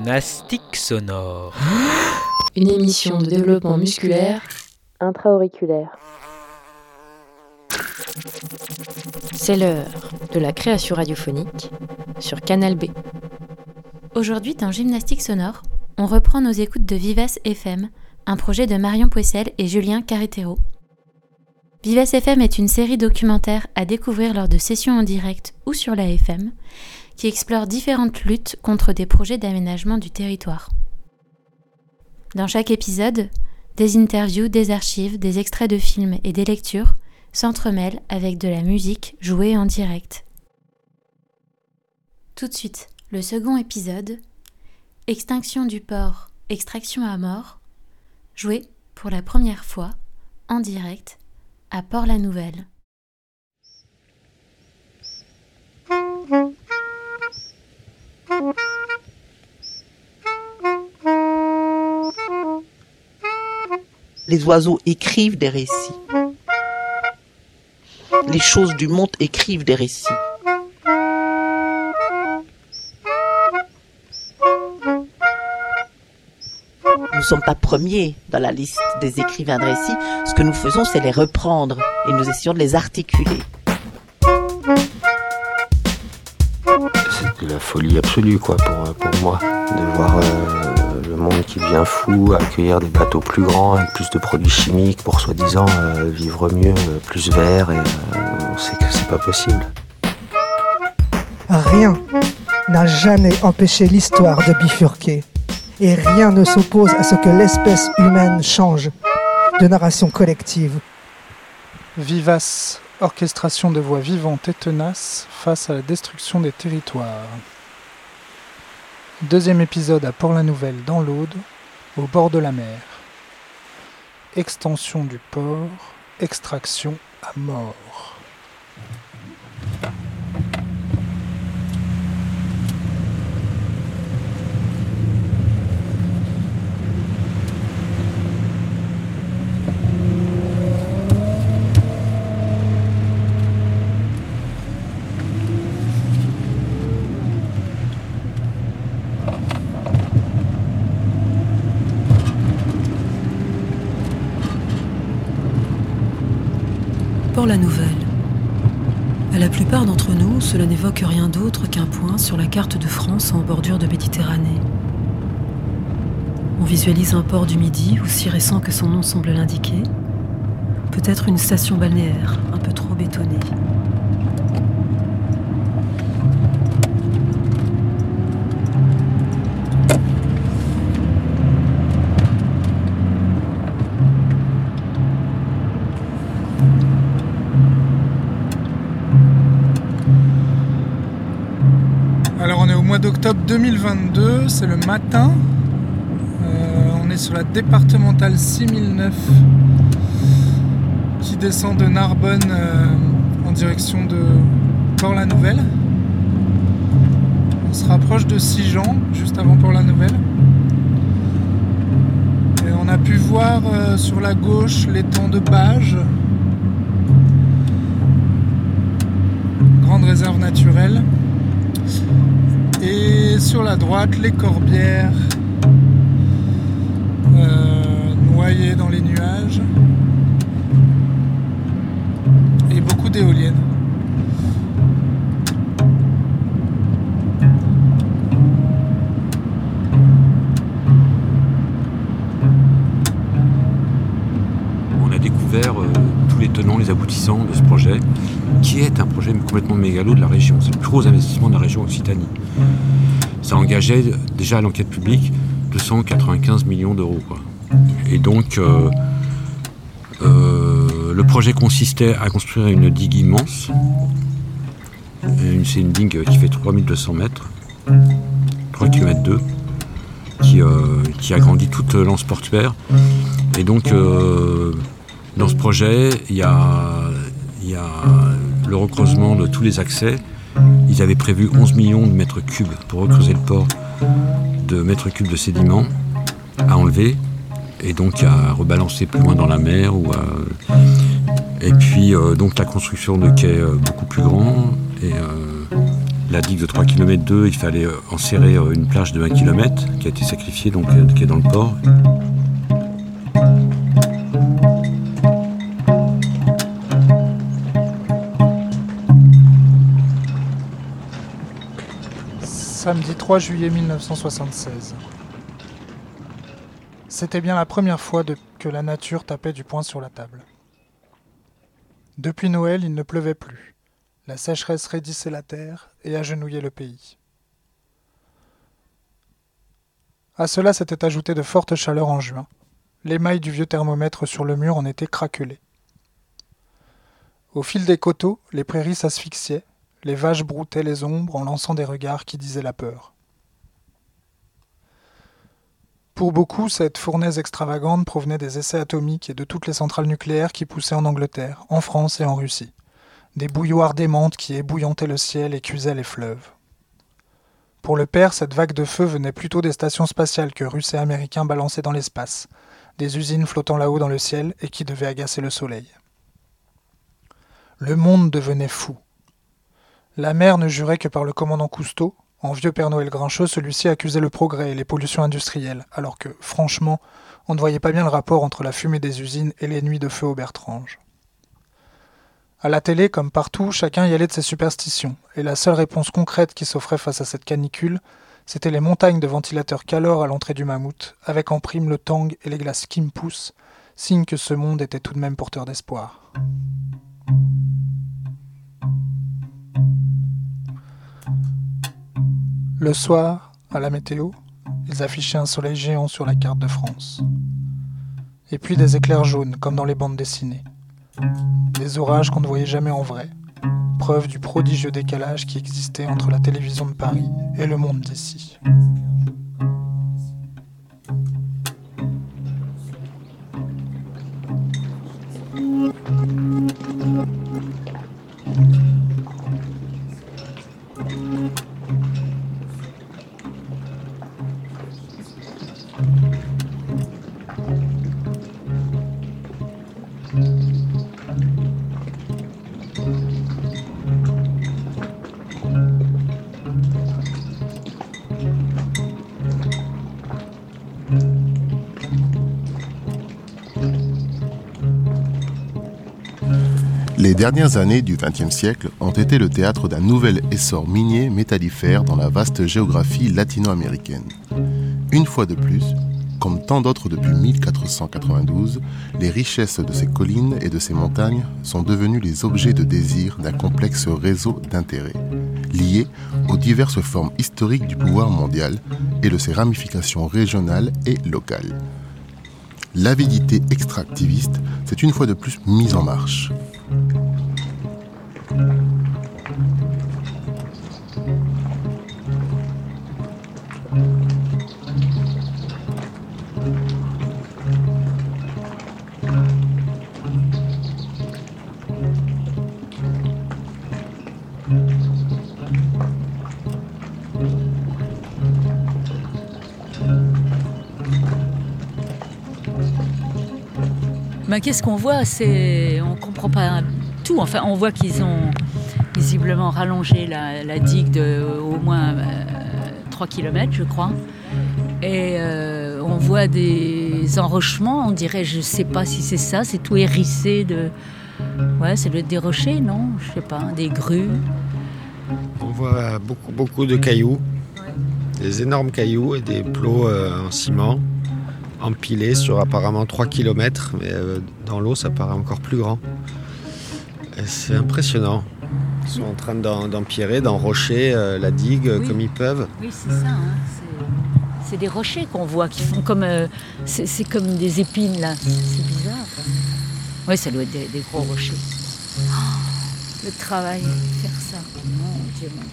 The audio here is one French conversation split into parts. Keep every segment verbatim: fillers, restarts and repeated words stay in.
Gymnastique sonore. Une émission de développement musculaire intra-auriculaire. C'est l'heure de la création radiophonique sur Canal B. Aujourd'hui, dans Gymnastique sonore, on reprend nos écoutes de Vivace F M, un projet de Marion Poissel et Julien Carretero. Vivace F M est une série documentaire à découvrir lors de sessions en direct ou sur la F M, qui explore différentes luttes contre des projets d'aménagement du territoire. Dans chaque épisode, des interviews, des archives, des extraits de films et des lectures s'entremêlent avec de la musique jouée en direct. Tout de suite, le second épisode, Extinction du porc, extraction à mort, joué pour la première fois en direct à Port-la-Nouvelle. Les oiseaux écrivent des récits. Les choses du monde écrivent des récits. Nous ne sommes pas premiers dans la liste des écrivains de récits. Ce que nous faisons, c'est les reprendre et nous essayons de les articuler. C'était la folie absolue, quoi, pour, pour moi, de voir euh, le monde qui devient fou, accueillir des bateaux plus grands avec plus de produits chimiques pour soi-disant euh, vivre mieux, euh, plus vert, et euh, on sait que c'est pas possible. Rien n'a jamais empêché l'histoire de bifurquer, et rien ne s'oppose à ce que l'espèce humaine change de narration collective. Vivace, orchestration de voix vivantes et tenaces face à la destruction des territoires. Deuxième épisode à Port-la-Nouvelle dans l'Aude, au bord de la mer. Extension du port, extraction à mort. Port-la-Nouvelle. À la plupart d'entre nous, cela n'évoque rien d'autre qu'un point sur la carte de France en bordure de Méditerranée. On visualise un port du Midi, aussi récent que son nom semble l'indiquer. Peut-être une station balnéaire, un peu trop bétonnée. D'octobre deux mille vingt-deux, c'est le matin. Euh, on est sur la départementale six mille neuf qui descend de Narbonne euh, en direction de Port-la-Nouvelle. On se rapproche de Sigean, juste avant Port-la-Nouvelle. Et on a pu voir euh, sur la gauche l'étang de Bages, grande réserve naturelle. Et sur la droite, les Corbières, euh, noyées dans les nuages, et beaucoup d'éoliennes. On a découvert euh, tous les tenants, les aboutissants de ce projet, qui est un projet complètement mégalo de la région. C'est le plus gros investissement de la région Occitanie. Ça engageait déjà à l'enquête publique deux cent quatre-vingt-quinze millions d'euros, quoi. Et donc, euh, euh, le projet consistait à construire une digue immense. C'est une digue qui fait trois mille deux cents mètres, trois kilomètres deux, qui, euh, qui agrandit toute l'anse portuaire. Et donc, euh, dans ce projet, il y a, y a le recreusement de tous les accès. Ils avaient prévu onze millions de mètres cubes pour recreuser le port, de mètres cubes de sédiments à enlever et donc à rebalancer plus loin dans la mer. Ou à... Et puis euh, donc la construction de quais euh, beaucoup plus grands et euh, la digue de trois kilomètres deux, il fallait enserrer une plage de un kilomètre qui a été sacrifiée, donc euh, qui est dans le port. Samedi trois juillet mille neuf cent soixante-seize. C'était bien la première fois de... que la nature tapait du poing sur la table. Depuis Noël, il ne pleuvait plus. La sécheresse raidissait la terre et agenouillait le pays. À cela s'était ajouté de fortes chaleurs en juin. Les mailles du vieux thermomètre sur le mur en étaient craquelées. Au fil des coteaux, les prairies s'asphyxiaient. Les vaches broutaient les ombres en lançant des regards qui disaient la peur. Pour beaucoup, cette fournaise extravagante provenait des essais atomiques et de toutes les centrales nucléaires qui poussaient en Angleterre, en France et en Russie. Des bouilloires démentes qui ébouillantaient le ciel et cuisaient les fleuves. Pour le père, cette vague de feu venait plutôt des stations spatiales que Russes et Américains balançaient dans l'espace, des usines flottant là-haut dans le ciel et qui devaient agacer le soleil. Le monde devenait fou. La mère ne jurait que par le commandant Cousteau. En vieux Père Noël grincheux, celui-ci accusait le progrès et les pollutions industrielles, alors que, franchement, on ne voyait pas bien le rapport entre la fumée des usines et les nuits de feu au Bertrange. À la télé, comme partout, chacun y allait de ses superstitions, et la seule réponse concrète qui s'offrait face à cette canicule, c'était les montagnes de ventilateurs Calor à l'entrée du Mammouth, avec en prime le tang et les glaces Kimpus, signe que ce monde était tout de même porteur d'espoir. Le soir, à la météo, ils affichaient un soleil géant sur la carte de France. Et puis des éclairs jaunes, comme dans les bandes dessinées. Des orages qu'on ne voyait jamais en vrai, preuve du prodigieux décalage qui existait entre la télévision de Paris et le monde d'ici. Les dernières années du vingtième siècle ont été le théâtre d'un nouvel essor minier métallifère dans la vaste géographie latino-américaine. Une fois de plus, comme tant d'autres depuis mille quatre cent quatre-vingt-douze, les richesses de ces collines et de ces montagnes sont devenues les objets de désir d'un complexe réseau d'intérêts, liés aux diverses formes historiques du pouvoir mondial et de ses ramifications régionales et locales. L'avidité extractiviste s'est une fois de plus mise en marche. Ben, qu'est-ce qu'on voit? C'est... On ne comprend pas tout. Enfin, on voit qu'ils ont visiblement rallongé la, la digue de au moins euh, trois kilomètres, je crois. Et euh, on voit des enrochements, on dirait, je ne sais pas si c'est ça, c'est tout hérissé de... Ouais, c'est le, des rochers, non? Je ne sais pas, des grues. On voit beaucoup, beaucoup de cailloux, des énormes cailloux et des plots euh, en ciment, empilés sur apparemment trois kilomètres, mais euh, dans l'eau ça paraît encore plus grand. Et c'est impressionnant. Ils sont en train d'en, d'empierrer, d'enrocher euh, la digue oui. comme ils peuvent. Oui, c'est ça. Hein. C'est, c'est des rochers qu'on voit qui font comme. Euh, c'est, c'est comme des épines là. C'est bizarre. Oui, ça doit être des, des gros rochers. Oh, le travail, faire ça. Mon Dieu, mon Dieu.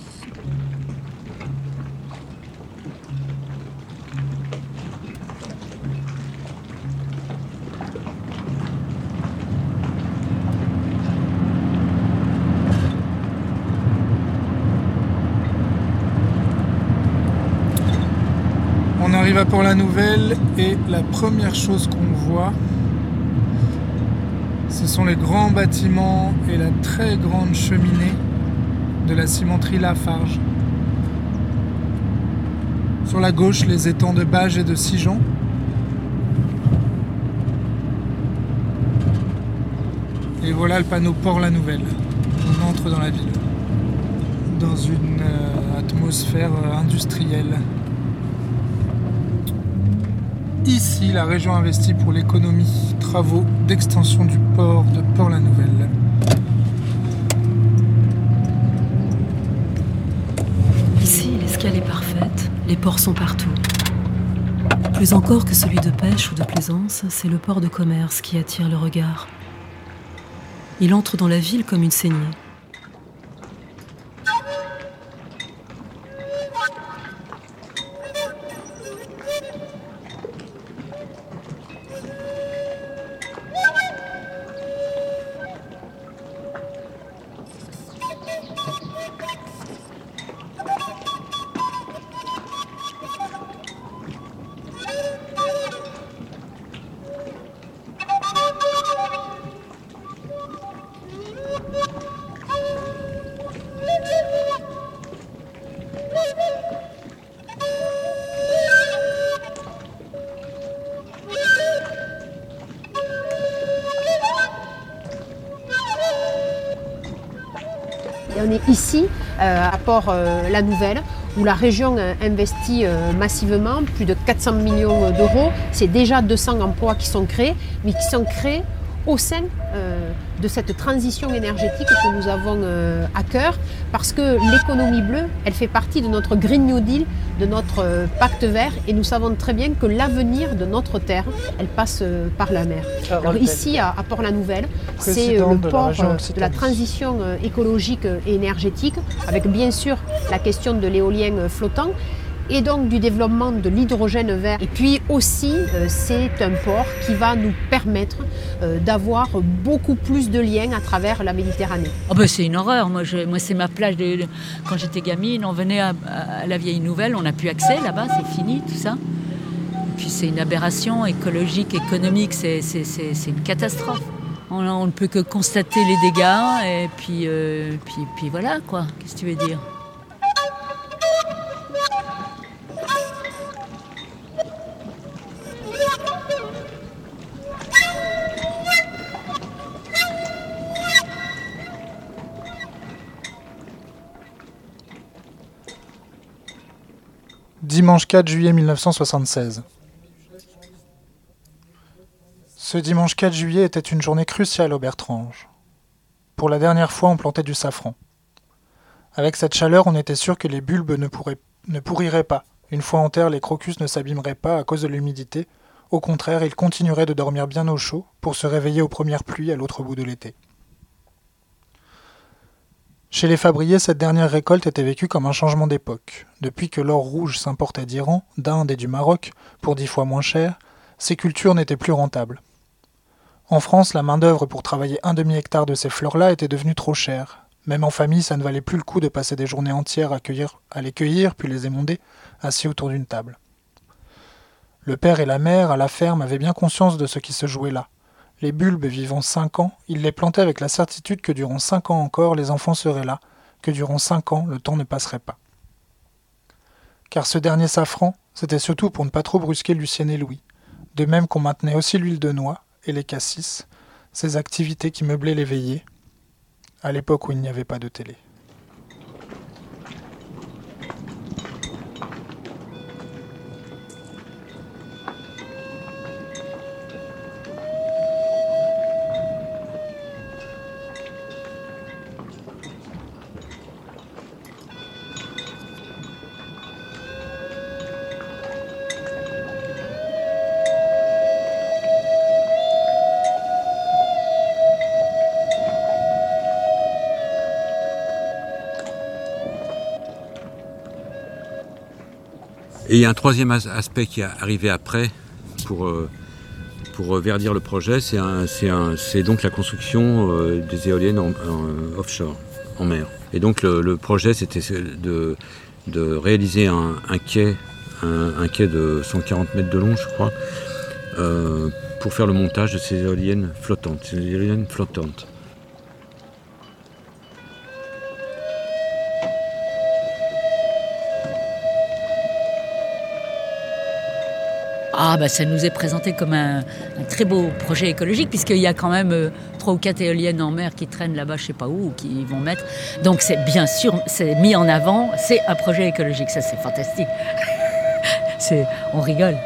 On arrive à Port-la-Nouvelle et la première chose qu'on voit, ce sont les grands bâtiments et la très grande cheminée de la cimenterie Lafarge. Sur la gauche, les étangs de Bages et de Sigean. Et voilà le panneau Port-la-Nouvelle. On entre dans la ville, dans une euh, atmosphère euh, industrielle. Ici, la région investit pour l'économie, travaux d'extension du port de Port-la-Nouvelle. Ici, l'escale est parfaite, les ports sont partout. Plus encore que celui de pêche ou de plaisance, c'est le port de commerce qui attire le regard. Il entre dans la ville comme une saignée. Et on est ici, euh, à Port-la-Nouvelle, où la région euh, investit euh, massivement, plus de quatre cents millions d'euros. C'est déjà deux cents emplois qui sont créés, mais qui sont créés au sein euh, de cette transition énergétique que nous avons euh, à cœur, parce que l'économie bleue, elle fait partie de notre Green New Deal, de notre euh, pacte vert, et nous savons très bien que l'avenir de notre terre, elle passe euh, par la mer. Alors ici, à, à Port-la-Nouvelle, c'est euh, le port de la, euh, de la transition euh, écologique et énergétique, avec bien sûr la question de l'éolien flottant, et donc du développement de l'hydrogène vert. Et puis aussi, euh, c'est un port qui va nous permettre euh, d'avoir beaucoup plus de liens à travers la Méditerranée. Oh ben c'est une horreur. Moi, je, moi c'est ma plage. De, de, quand j'étais gamine, on venait à, à la Vieille Nouvelle, on n'a plus accès là-bas, c'est fini tout ça. Et puis c'est une aberration écologique, économique, c'est, c'est, c'est, c'est une catastrophe. On, on ne peut que constater les dégâts et puis, euh, puis, puis voilà quoi, qu'est-ce que tu veux dire ? Dimanche quatre juillet mille neuf cent soixante-seize. Ce dimanche quatre juillet était une journée cruciale au Bertrange. Pour la dernière fois, on plantait du safran. Avec cette chaleur, on était sûr que les bulbes ne, pourraient, ne pourriraient pas. Une fois en terre, les crocus ne s'abîmeraient pas à cause de l'humidité. Au contraire, ils continueraient de dormir bien au chaud pour se réveiller aux premières pluies à l'autre bout de l'été. Chez les fabriers, cette dernière récolte était vécue comme un changement d'époque. Depuis que l'or rouge s'importait d'Iran, d'Inde et du Maroc, pour dix fois moins cher, ces cultures n'étaient plus rentables. En France, la main-d'œuvre pour travailler un demi-hectare de ces fleurs-là était devenue trop chère. Même en famille, ça ne valait plus le coup de passer des journées entières à, cueillir, à les cueillir, puis les émonder, assis autour d'une table. Le père et la mère, à la ferme, avaient bien conscience de ce qui se jouait là. Les bulbes vivant cinq ans, ils les plantaient avec la certitude que durant cinq ans encore, les enfants seraient là, que durant cinq ans, le temps ne passerait pas. Car ce dernier safran, c'était surtout pour ne pas trop brusquer Lucienne et Louis, de même qu'on maintenait aussi l'huile de noix et les cassis, ces activités qui meublaient les veillées, à l'époque où il n'y avait pas de télé. Et il y a un troisième aspect qui est arrivé après pour, euh, pour verdir le projet, c'est, un, c'est, un, c'est donc la construction euh, des éoliennes en, en offshore, en mer. Et donc le, le projet, c'était de, de réaliser un, un quai, un, un quai de cent quarante mètres de long, je crois, euh, pour faire le montage de ces éoliennes flottantes, ces éoliennes flottantes. Ah bah ça nous est présenté comme un, un très beau projet écologique puisqu'il y a quand même euh, trois ou quatre éoliennes en mer qui traînent là-bas, je sais pas où, ou qui vont mettre. Donc c'est bien sûr, c'est mis en avant, c'est un projet écologique, ça c'est fantastique. c'est, on rigole.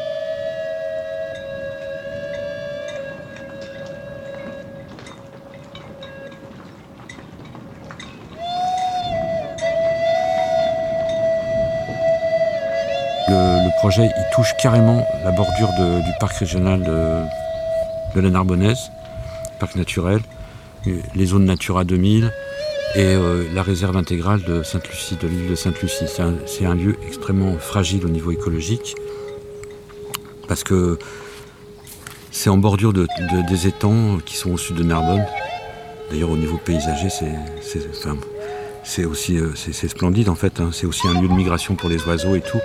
Le, le projet, il touche carrément la bordure de, du parc régional de, de la Narbonnaise, parc naturel, les zones Natura deux mille et euh, la réserve intégrale de Sainte-Lucie, de l'île de Sainte-Lucie. C'est un, c'est un lieu extrêmement fragile au niveau écologique parce que c'est en bordure de, de, des étangs qui sont au sud de Narbonne. D'ailleurs, au niveau paysager, c'est, c'est, enfin, c'est aussi c'est, c'est splendide en fait. Hein. C'est aussi un lieu de migration pour les oiseaux et tout.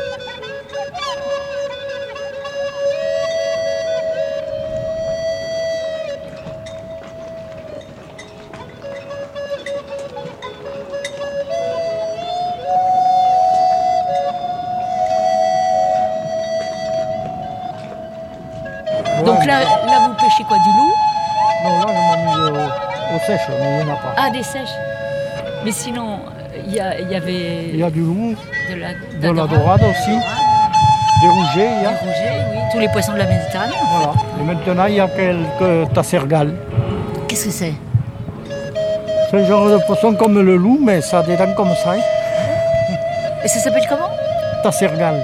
Donc là, là, vous pêchez quoi, du loup? Non, là, je m'amuse aux, aux sèches, mais il n'y en a pas. Ah, des sèches. Mais sinon, il y, y avait... Il y a du loup, de la, de la dorade aussi, des rougets, il y a. Des rougets, oui. Tous les poissons de la Méditerranée. Voilà. Et maintenant, il y a quelques tassergales. Qu'est-ce que c'est? C'est un genre de poisson comme le loup, mais ça a des dents comme ça. Hein. Et ça s'appelle comment? Tassergale.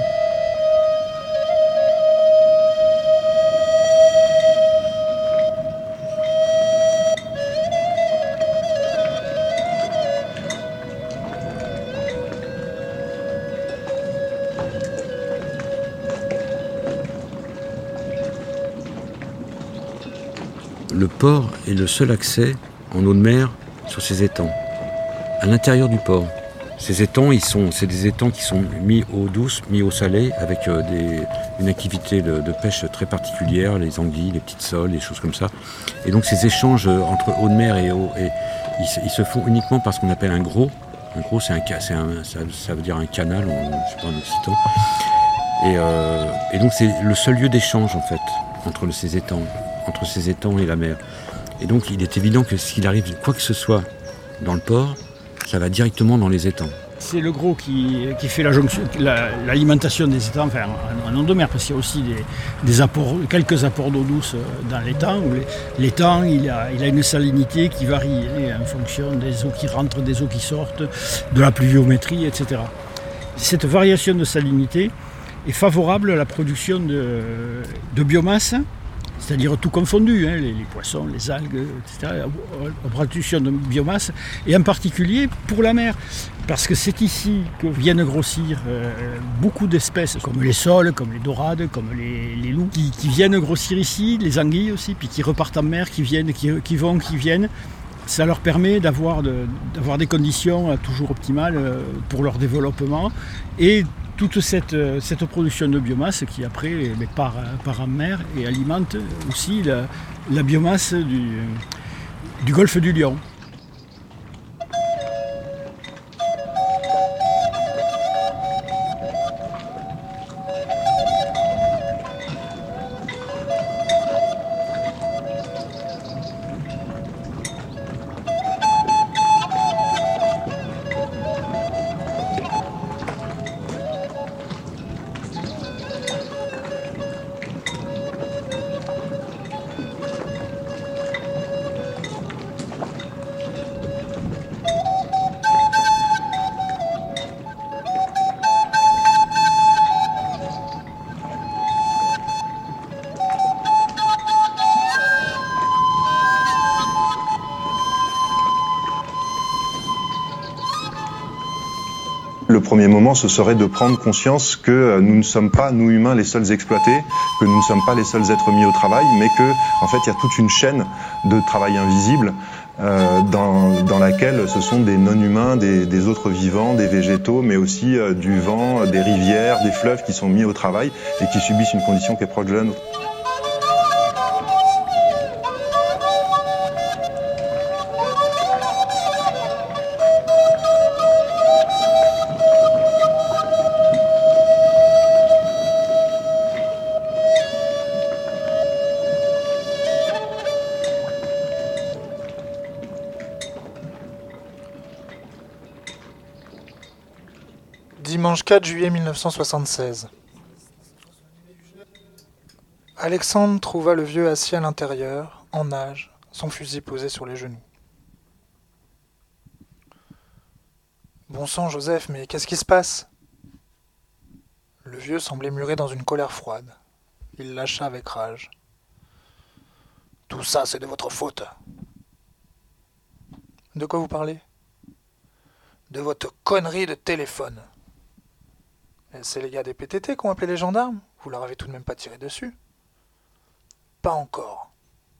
Le port est le seul accès en eau de mer sur ces étangs, à l'intérieur du port. Ces étangs, ils sont, c'est des étangs qui sont mis eau douce, mis eau salée, avec euh, des, une activité de, de pêche très particulière, les anguilles, les petites soles, des choses comme ça. Et donc ces échanges entre eau de mer et eau, et, ils, ils se font uniquement par ce qu'on appelle un gros. Un gros, c'est un, c'est un, ça, ça veut dire un canal, en, je sais pas, en occitan. Et, euh, et donc c'est le seul lieu d'échange en fait entre ces étangs. entre ces étangs et la mer. Et donc il est évident que s'il arrive quoi que ce soit dans le port, ça va directement dans les étangs. C'est le gros qui, qui fait la jonction, la, l'alimentation des étangs, enfin en, en eau de mer, parce qu'il y a aussi des, des apports, quelques apports d'eau douce dans l'étang. Où l'étang, il a, il a une salinité qui varie en fonction des eaux qui rentrent, des eaux qui sortent, de la pluviométrie, et cetera. Cette variation de salinité est favorable à la production de, de biomasse, c'est-à-dire tout confondu, hein, les, les poissons, les algues, et cetera, la production de biomasse, et en particulier pour la mer, parce que c'est ici que viennent grossir euh, beaucoup d'espèces, comme les sols, comme les dorades, comme les, les loups, qui, qui viennent grossir ici, les anguilles aussi, puis qui repartent en mer, qui viennent, qui, qui vont, qui viennent. Ça leur permet d'avoir, de, d'avoir des conditions toujours optimales pour leur développement, et toute cette, cette production de biomasse qui après part, part en mer et alimente aussi la, la biomasse du, du golfe du Lion. Le premier moment, ce serait de prendre conscience que nous ne sommes pas, nous humains, les seuls exploités, que nous ne sommes pas les seuls êtres mis au travail, mais que, en fait, il y a toute une chaîne de travail invisible euh, dans, dans laquelle ce sont des non-humains, des, des autres vivants, des végétaux, mais aussi euh, du vent, des rivières, des fleuves qui sont mis au travail et qui subissent une condition qui est proche de la nôtre. Dimanche quatre juillet mille neuf cent soixante-seize. Alexandre trouva le vieux assis à l'intérieur, en nage, son fusil posé sur les genoux. Bon sang, Joseph, mais qu'est-ce qui se passe ? Le vieux semblait muré dans une colère froide. Il lâcha avec rage. Tout ça, c'est de votre faute. De quoi vous parlez ? De votre connerie de téléphone. Et c'est les gars des P T T qui ont appelé les gendarmes ? Vous leur avez tout de même pas tiré dessus ? Pas encore.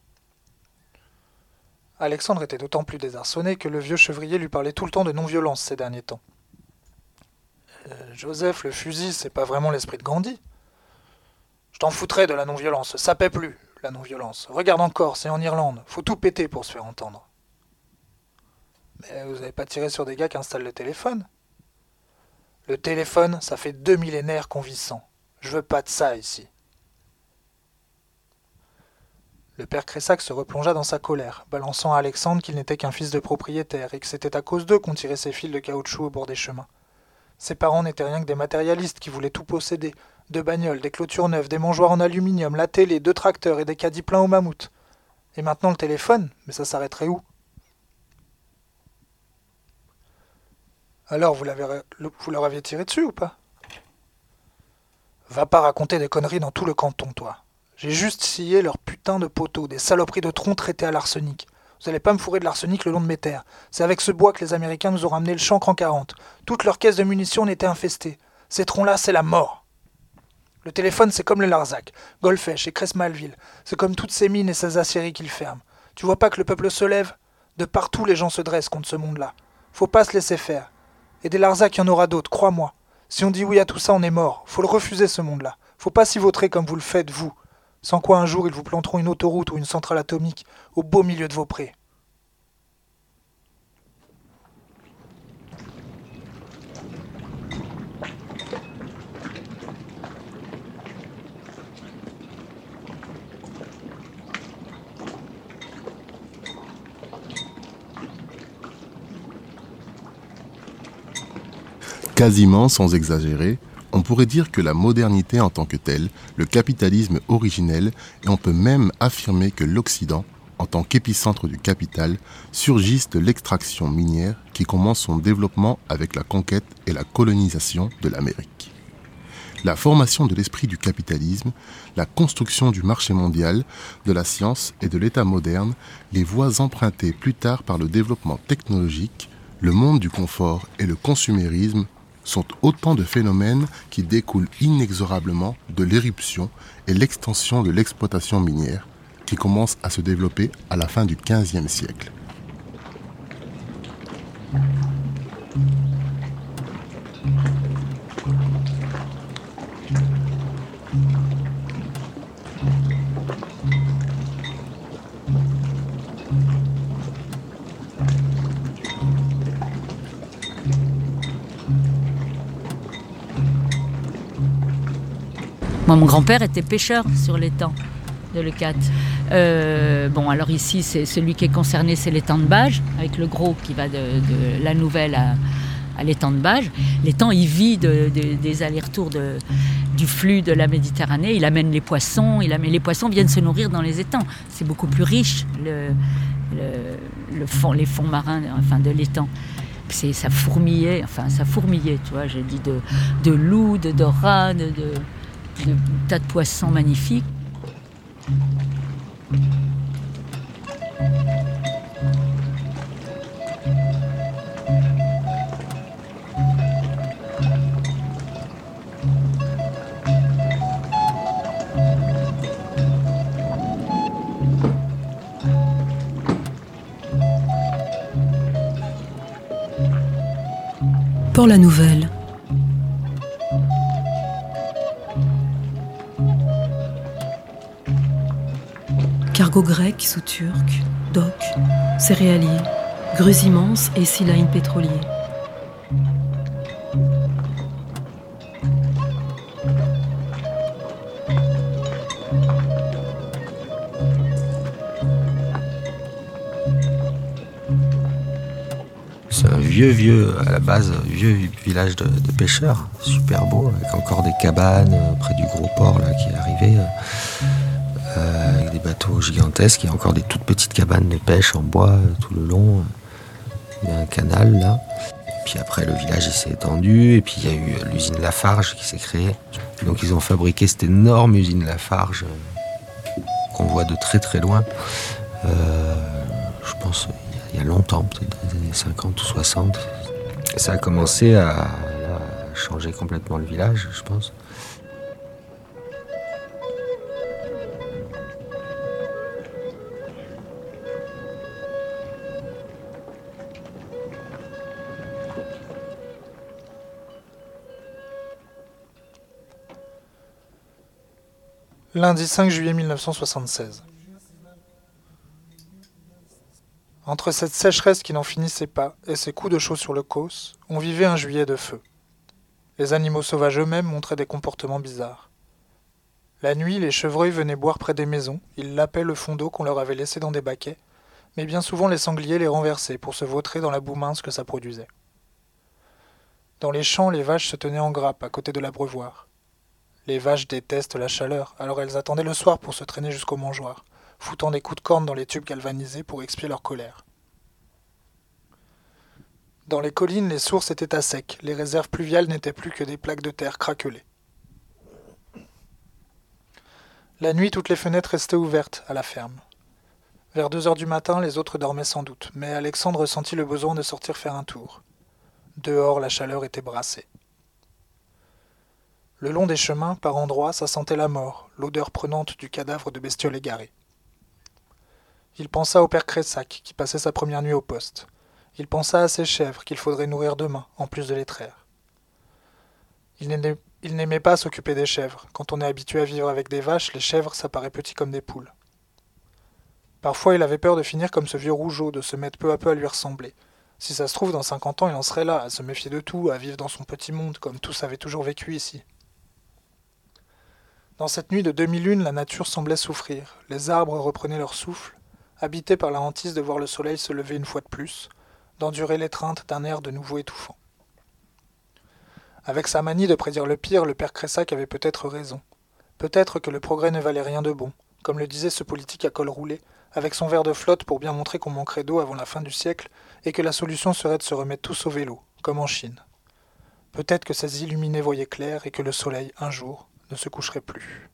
Alexandre était d'autant plus désarçonné que le vieux chevrier lui parlait tout le temps de non-violence ces derniers temps. Euh, Joseph, le fusil, c'est pas vraiment l'esprit de Gandhi. Je t'en foutrais de la non-violence, ça paie plus, la non-violence. Regarde encore, c'est en Irlande, faut tout péter pour se faire entendre. Mais vous avez pas tiré sur des gars qui installent le téléphone ? Le téléphone, ça fait deux millénaires qu'on vit sans. Je veux pas de ça ici. Le père Cressac se replongea dans sa colère, balançant à Alexandre qu'il n'était qu'un fils de propriétaire et que c'était à cause d'eux qu'on tirait ses fils de caoutchouc au bord des chemins. Ses parents n'étaient rien que des matérialistes qui voulaient tout posséder. Deux bagnoles, des clôtures neuves, des mangeoires en aluminium, la télé, deux tracteurs et des caddies pleins au mammouth. Et maintenant le téléphone, mais ça s'arrêterait où ? Alors, vous, l'avez, vous leur aviez tiré dessus ou pas ? Va pas raconter des conneries dans tout le canton, toi. J'ai juste scié leurs putains de poteaux, des saloperies de troncs traités à l'arsenic. Vous allez pas me fourrer de l'arsenic le long de mes terres. C'est avec ce bois que les Américains nous ont ramené le chancre en quarante. Toutes leurs caisses de munitions en étaient infestées. Ces troncs-là, c'est la mort. Le téléphone, c'est comme le Larzac, Golfech et Cresmalville. C'est comme toutes ces mines et ces aciéries qu'ils ferment. Tu vois pas que le peuple se lève ? De partout, les gens se dressent contre ce monde-là. Faut pas se laisser faire. Et des Larzac, il y en aura d'autres, crois-moi. Si on dit oui à tout ça, on est mort. Faut le refuser, ce monde-là. Faut pas s'y vautrer comme vous le faites, vous. Sans quoi un jour, ils vous planteront une autoroute ou une centrale atomique au beau milieu de vos prés. Quasiment sans exagérer, on pourrait dire que la modernité en tant que telle, le capitalisme originel, et on peut même affirmer que l'Occident, en tant qu'épicentre du capital, surgissent de l'extraction minière qui commence son développement avec la conquête et la colonisation de l'Amérique. La formation de l'esprit du capitalisme, la construction du marché mondial, de la science et de l'État moderne, les voies empruntées plus tard par le développement technologique, le monde du confort et le consumérisme sont autant de phénomènes qui découlent inexorablement de l'éruption et l'extension de l'exploitation minière qui commence à se développer à la fin du quinzième siècle. Moi, mon grand-père était pêcheur sur l'étang de Leucate. Euh, bon, alors ici, c'est celui qui est concerné, c'est l'étang de Bages, avec le gros qui va de, de la Nouvelle à, à l'étang de Bages. L'étang, il vit de, de, des allers-retours de, du flux de la Méditerranée. Il amène les poissons. Il amène, les poissons viennent se nourrir dans les étangs. C'est beaucoup plus riche, le, le, le fond, les fonds marins enfin, de l'étang. C'est, ça fourmillait, enfin, ça fourmillait, tu vois, j'ai dit de, de loups, de dorades, de... de tas de poissons magnifiques. Pour la Nouvelle. Cargo grec sous turc, dock, céréalier, grues immenses et sea line pétrolier. C'est un vieux, vieux, à la base, vieux village de, de pêcheurs, super beau, avec encore des cabanes euh, près du gros port là, qui est arrivé, euh, avec des bateaux gigantesques. Il y a encore des toutes petites cabanes de pêche en bois euh, tout le long. Il y a un canal là. Puis après, le village il s'est étendu, et puis il y a eu l'usine Lafarge qui s'est créée. Donc ils ont fabriqué cette énorme usine Lafarge euh, qu'on voit de très très loin. Euh, je pense il y a longtemps, peut-être dans les années cinquante ou soixante. Et ça a commencé à, à changer complètement le village, je pense. Lundi cinq juillet mille neuf cent soixante-seize. Entre cette sécheresse qui n'en finissait pas et ces coups de chaud sur le Causse, on vivait un juillet de feu. Les animaux sauvages eux-mêmes montraient des comportements bizarres. La nuit, les chevreuils venaient boire près des maisons, ils lapaient le fond d'eau qu'on leur avait laissé dans des baquets, mais bien souvent les sangliers les renversaient pour se vautrer dans la boue mince que ça produisait. Dans les champs, les vaches se tenaient en grappe à côté de l'abreuvoir. Les vaches détestent la chaleur, alors elles attendaient le soir pour se traîner jusqu'au mangeoir, foutant des coups de corne dans les tubes galvanisés pour expier leur colère. Dans les collines, les sources étaient à sec, les réserves pluviales n'étaient plus que des plaques de terre craquelées. La nuit, toutes les fenêtres restaient ouvertes à la ferme. Vers deux heures du matin, les autres dormaient sans doute, mais Alexandre ressentit le besoin de sortir faire un tour. Dehors, la chaleur était brassée. Le long des chemins, par endroits, ça sentait la mort, l'odeur prenante du cadavre de bestioles égarées. Il pensa au père Cressac, qui passait sa première nuit au poste. Il pensa à ses chèvres, qu'il faudrait nourrir demain, en plus de les traire. Il n'aimait, il n'aimait pas s'occuper des chèvres. Quand on est habitué à vivre avec des vaches, les chèvres, ça paraît petit comme des poules. Parfois, il avait peur de finir comme ce vieux rougeau, de se mettre peu à peu à lui ressembler. Si ça se trouve, dans cinquante ans, il en serait là, à se méfier de tout, à vivre dans son petit monde, comme tous avaient toujours vécu ici. Dans cette nuit de deux mille une, la nature semblait souffrir. Les arbres reprenaient leur souffle, habités par la hantise de voir le soleil se lever une fois de plus, d'endurer l'étreinte d'un air de nouveau étouffant. Avec sa manie de prédire le pire, le père Cressac avait peut-être raison. Peut-être que le progrès ne valait rien de bon, comme le disait ce politique à col roulé, avec son verre de flotte pour bien montrer qu'on manquerait d'eau avant la fin du siècle, et que la solution serait de se remettre tous au vélo, comme en Chine. Peut-être que ces illuminés voyaient clair et que le soleil, un jour, ne se coucherait plus.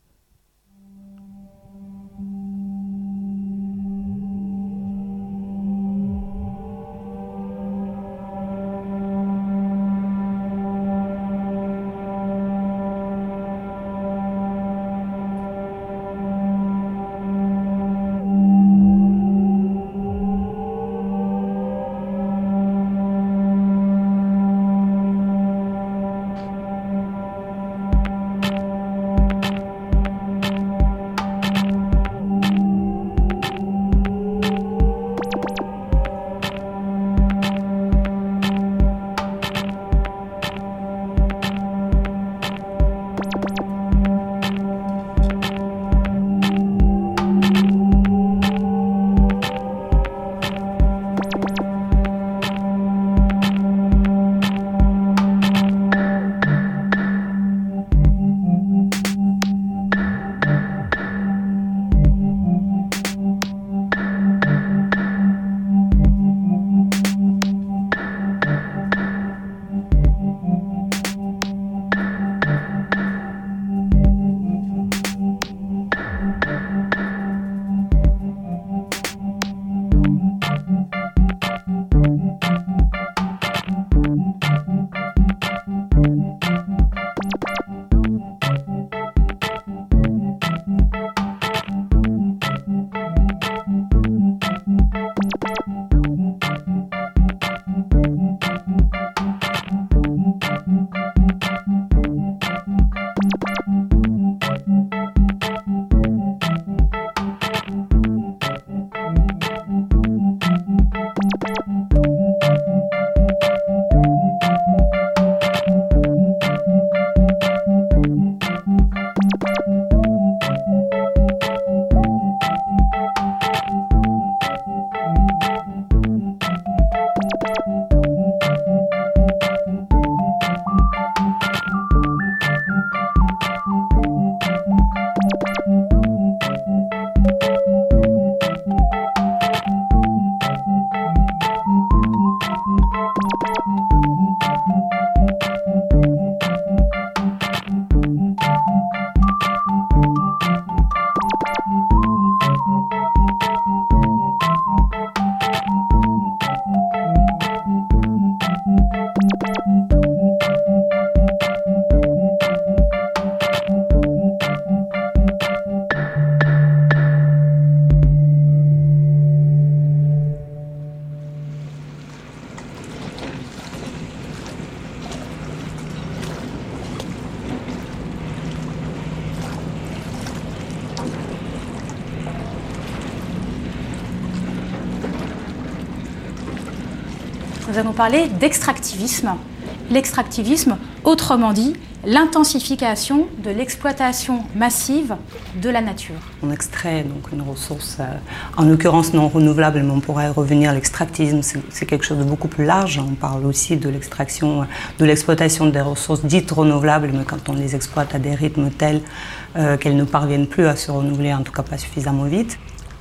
nous allons parler d'extractivisme. L'extractivisme, autrement dit, l'intensification de l'exploitation massive de la nature. On extrait donc une ressource, euh, en l'occurrence non renouvelable, mais on pourrait revenir à l'extractivisme, c'est, c'est quelque chose de beaucoup plus large. On parle aussi de l'extraction, de l'exploitation des ressources dites renouvelables, mais quand on les exploite à des rythmes tels euh, qu'elles ne parviennent plus à se renouveler, en tout cas pas suffisamment vite.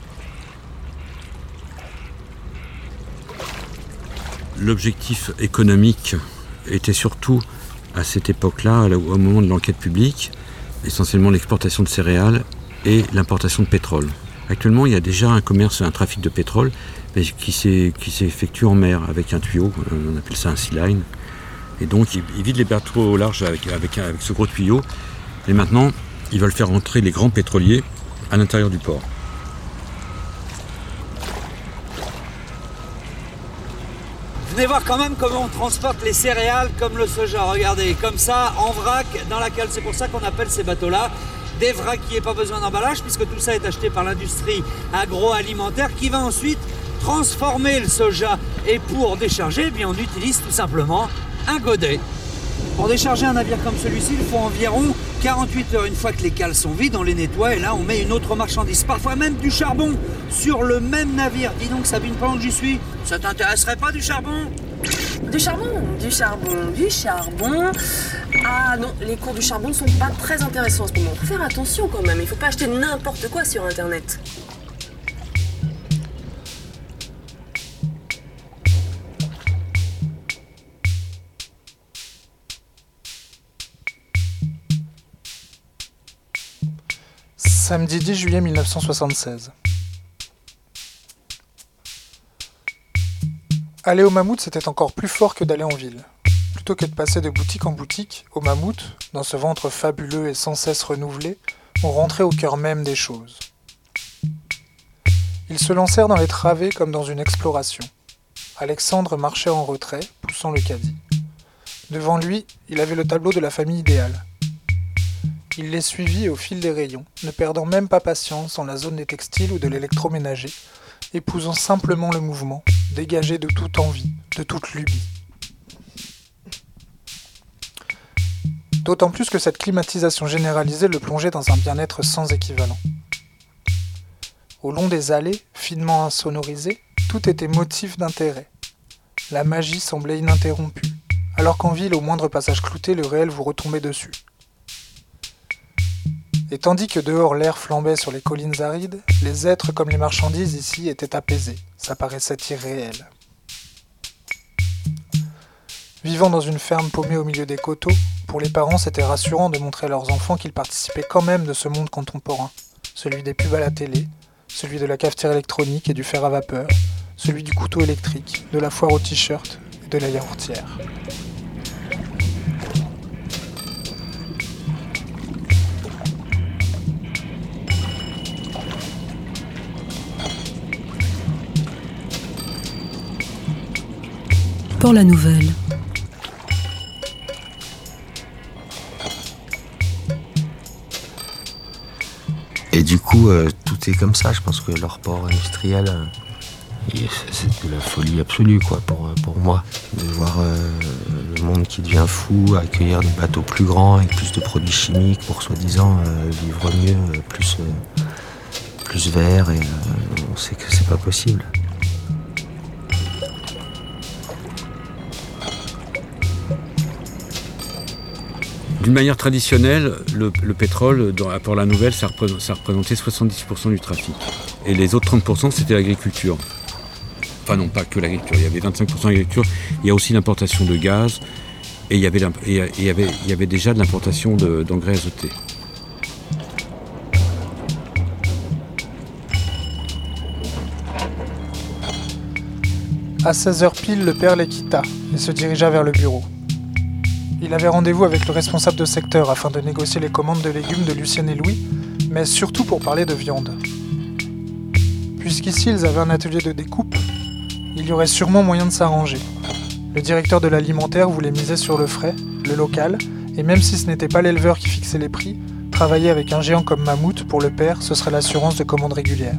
L'objectif économique était surtout, à cette époque-là, au moment de l'enquête publique, essentiellement l'exportation de céréales et l'importation de pétrole. Actuellement, il y a déjà un commerce, un trafic de pétrole mais qui, s'est, qui s'effectue en mer avec un tuyau, on appelle ça un sea line. Et donc, ils, ils vident les bateaux au large avec, avec, avec ce gros tuyau. Et maintenant, ils veulent faire entrer les grands pétroliers à l'intérieur du port. Venez voir quand même comment on transporte les céréales comme le soja. Regardez, comme ça, en vrac, dans la cale. C'est pour ça qu'on appelle ces bateaux-là des vraquiers. Pas besoin d'emballage, puisque tout ça est acheté par l'industrie agroalimentaire qui va ensuite transformer le soja. Et pour décharger, eh bien, on utilise tout simplement un godet. Pour décharger un navire comme celui-ci, il faut environ quarante-huit heures. Une fois que les cales sont vides, on les nettoie et là, on met une autre marchandise. Parfois même du charbon sur le même navire. Dis donc, Sabine, pendant que j'y suis, ça t'intéresserait pas du charbon ? Du charbon, du charbon, du charbon. Ah non, les cours du charbon ne sont pas très intéressants en ce moment. Faut faire attention quand même, il faut pas acheter n'importe quoi sur Internet. Samedi dix juillet mille neuf cent soixante-seize. Aller au Mammouth, c'était encore plus fort que d'aller en ville. Plutôt que de passer de boutique en boutique, au Mammouth, dans ce ventre fabuleux et sans cesse renouvelé, on rentrait au cœur même des choses. Ils se lancèrent dans les travées comme dans une exploration. Alexandre marchait en retrait, poussant le caddie. Devant lui, il avait le tableau de la famille idéale. Il les suivit au fil des rayons, ne perdant même pas patience en la zone des textiles ou de l'électroménager, épousant simplement le mouvement, dégagé de toute envie, de toute lubie. D'autant plus que cette climatisation généralisée le plongeait dans un bien-être sans équivalent. Au long des allées, finement insonorisées, tout était motif d'intérêt. La magie semblait ininterrompue, alors qu'en ville, au moindre passage clouté, le réel vous retombait dessus. Et tandis que dehors l'air flambait sur les collines arides, les êtres comme les marchandises ici étaient apaisés, ça paraissait irréel. Vivant dans une ferme paumée au milieu des coteaux, pour les parents c'était rassurant de montrer à leurs enfants qu'ils participaient quand même de ce monde contemporain, celui des pubs à la télé, celui de la cafetière électronique et du fer à vapeur, celui du couteau électrique, de la foire au t-shirt et de la yaourtière. Pour la nouvelle. Et du coup, euh, tout est comme ça. Je pense que leur port industriel, euh, c'est de la folie absolue, quoi, pour, pour moi. De voir euh, le monde qui devient fou, accueillir des bateaux plus grands avec plus de produits chimiques pour soi-disant euh, vivre mieux, plus, euh, plus vert. Et euh, on sait que c'est pas possible. D'une manière traditionnelle, le, le pétrole, dans, pour la nouvelle, ça représentait, ça représentait soixante-dix pour cent du trafic. Et les autres trente pour cent, c'était l'agriculture. Enfin non, pas que l'agriculture, il y avait vingt-cinq pour cent d'agriculture, il y a aussi l'importation de gaz, et il y avait, et, et il y avait, il y avait déjà de l'importation de, d'engrais azotés. À seize heures pile, le père les quitta et se dirigea vers le bureau. Il avait rendez-vous avec le responsable de secteur afin de négocier les commandes de légumes de Lucienne et Louis, mais surtout pour parler de viande. Puisqu'ici ils avaient un atelier de découpe, il y aurait sûrement moyen de s'arranger. Le directeur de l'alimentaire voulait miser sur le frais, le local, et même si ce n'était pas l'éleveur qui fixait les prix, travailler avec un géant comme Mammouth, pour le père, ce serait l'assurance de commandes régulières.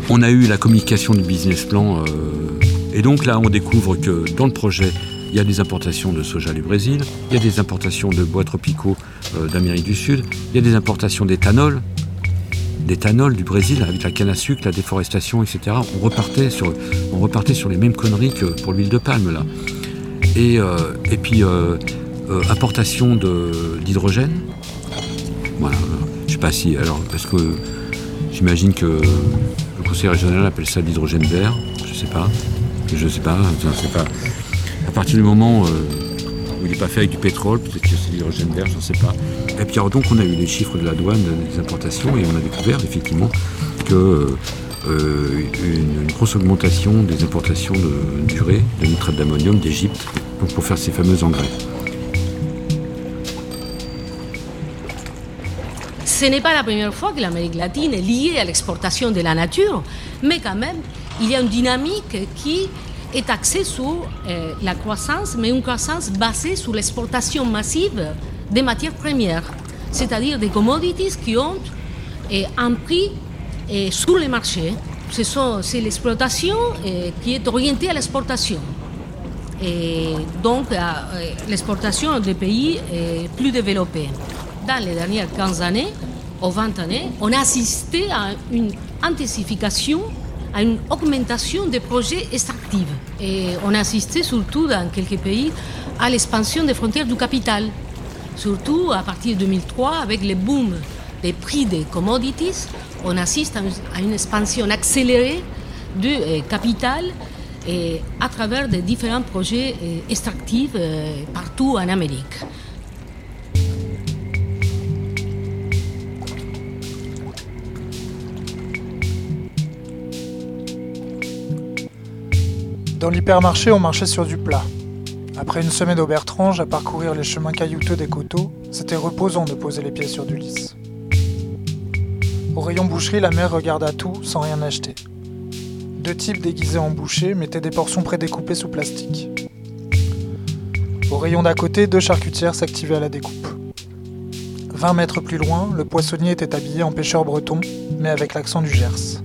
On a eu la communication du business plan. Euh, et donc là, on découvre que dans le projet, il y a des importations de soja du Brésil, il y a des importations de bois tropicaux euh, d'Amérique du Sud, il y a des importations d'éthanol, d'éthanol du Brésil avec la canne à sucre, la déforestation, et cetera. On repartait sur, on repartait sur les mêmes conneries que pour l'huile de palme là. Et, euh, et puis euh, euh, importation de, d'hydrogène. Voilà. Je sais pas si alors parce que j'imagine que le conseil régional appelle ça de l'hydrogène vert. Je sais pas. Je sais pas. Je sais pas. À partir du moment euh, où il n'est pas fait avec du pétrole, peut-être que c'est l'hydrogène vert, je ne sais pas. Et puis alors, donc on a eu les chiffres de la douane des importations et on a découvert effectivement que euh, une, une grosse augmentation des importations de d'urée, de nitrate d'ammonium d'Égypte, donc pour faire ces fameux engrais. Ce n'est pas la première fois que l'Amérique latine est liée à l'exportation de la nature, mais quand même, il y a une dynamique qui est axée sur euh, la croissance, mais une croissance basée sur l'exportation massive des matières premières, c'est-à-dire des commodities qui ont euh, un prix euh, sur les marchés. Ce sont, c'est l'exploitation euh, qui est orientée à l'exportation. Et donc, euh, l'exportation des pays euh, plus développés. Dans les dernières quinze années, ou vingt années, on a assisté à une intensification, à une augmentation des projets extractifs. Et on a assisté surtout dans quelques pays à l'expansion des frontières du capital. Surtout à partir de deux mille trois, avec le boom des prix des commodities, on assiste à une expansion accélérée du capital et à travers de différents projets extractifs partout en Amérique. Dans l'hypermarché, on marchait sur du plat. Après une semaine au Bertrange à parcourir les chemins caillouteux des coteaux, c'était reposant de poser les pieds sur du lisse. Au rayon boucherie, la mère regarda tout sans rien acheter. Deux types déguisés en bouchers mettaient des portions prédécoupées sous plastique. Au rayon d'à côté, deux charcutières s'activaient à la découpe. Vingt mètres plus loin, le poissonnier était habillé en pêcheur breton, mais avec l'accent du Gers.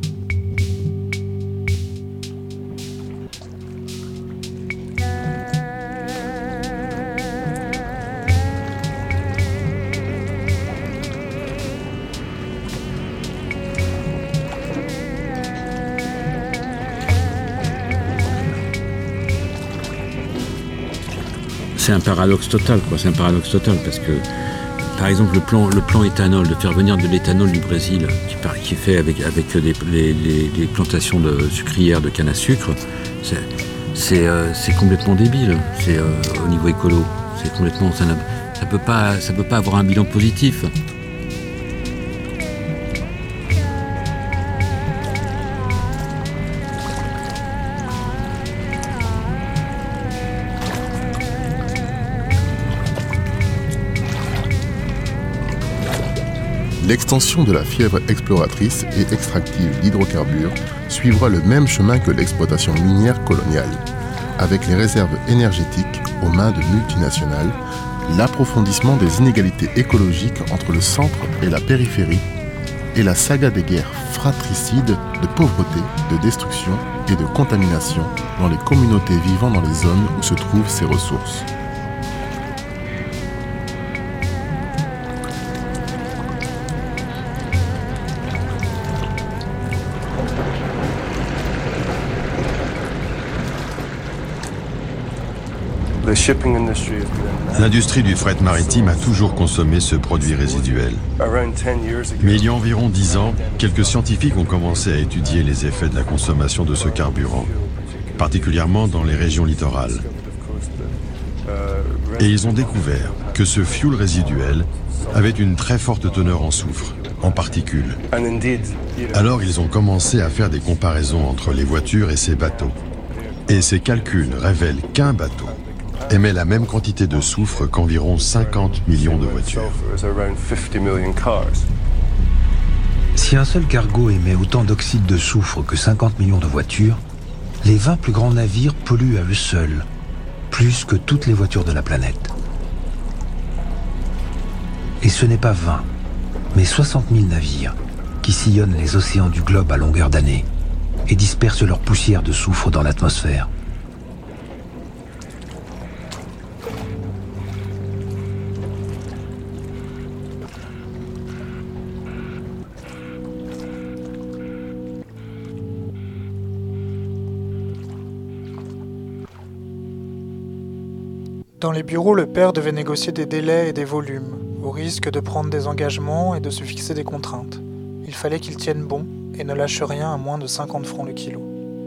C'est un paradoxe total, quoi. C'est un paradoxe total parce que, par exemple, le plan, le plan éthanol, de faire venir de l'éthanol du Brésil, qui, qui est fait avec, avec des, les, les, les plantations de sucrières de canne à sucre, c'est, c'est, euh, c'est complètement débile. C'est euh, au niveau écolo, c'est complètement, ça ne peut pas, ça peut pas avoir un bilan positif. L'extension de la fièvre exploratrice et extractive d'hydrocarbures suivra le même chemin que l'exploitation minière coloniale, avec les réserves énergétiques aux mains de multinationales, l'approfondissement des inégalités écologiques entre le centre et la périphérie, et la saga des guerres fratricides de pauvreté, de destruction et de contamination dans les communautés vivant dans les zones où se trouvent ces ressources. L'industrie du fret maritime a toujours consommé ce produit résiduel. Mais il y a environ dix ans, quelques scientifiques ont commencé à étudier les effets de la consommation de ce carburant, particulièrement dans les régions littorales. Et ils ont découvert que ce fuel résiduel avait une très forte teneur en soufre, en particules. Alors ils ont commencé à faire des comparaisons entre les voitures et ces bateaux. Et ces calculs révèlent qu'un bateau émet la même quantité de soufre qu'environ cinquante millions de voitures. Si un seul cargo émet autant d'oxyde de soufre que cinquante millions de voitures, les vingt plus grands navires polluent à eux seuls, plus que toutes les voitures de la planète. Et ce n'est pas vingt, mais soixante mille navires qui sillonnent les océans du globe à longueur d'année et dispersent leur poussière de soufre dans l'atmosphère. Dans les bureaux, le père devait négocier des délais et des volumes, au risque de prendre des engagements et de se fixer des contraintes. Il fallait qu'il tienne bon et ne lâche rien à moins de cinquante francs le kilo.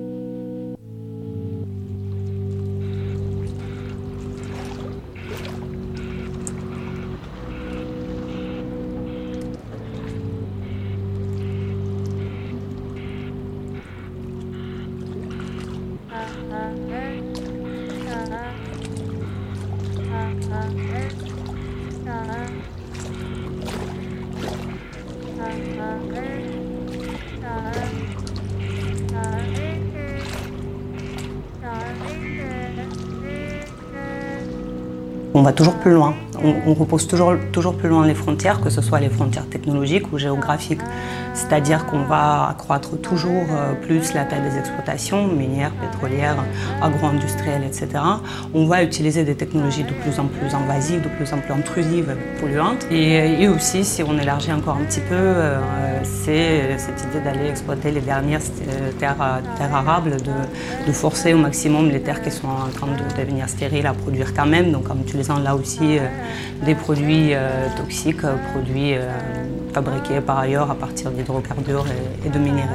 On va toujours plus loin, on, on repousse toujours, toujours plus loin les frontières, que ce soit les frontières technologiques ou géographiques. C'est-à-dire qu'on va accroître toujours plus la taille des exploitations minières, pétrolières, agro-industrielles, et cetera. On va utiliser des technologies de plus en plus invasives, de plus en plus intrusives, polluantes. Et, et aussi, si on élargit encore un petit peu, euh, c'est cette idée d'aller exploiter les dernières terres, terres arables, de, de forcer au maximum les terres qui sont en train de devenir stériles à produire quand même, donc en utilisant là aussi euh, des produits euh, toxiques, euh, produits euh, fabriqués par ailleurs à partir d'hydrocarbures et, et de minéraux.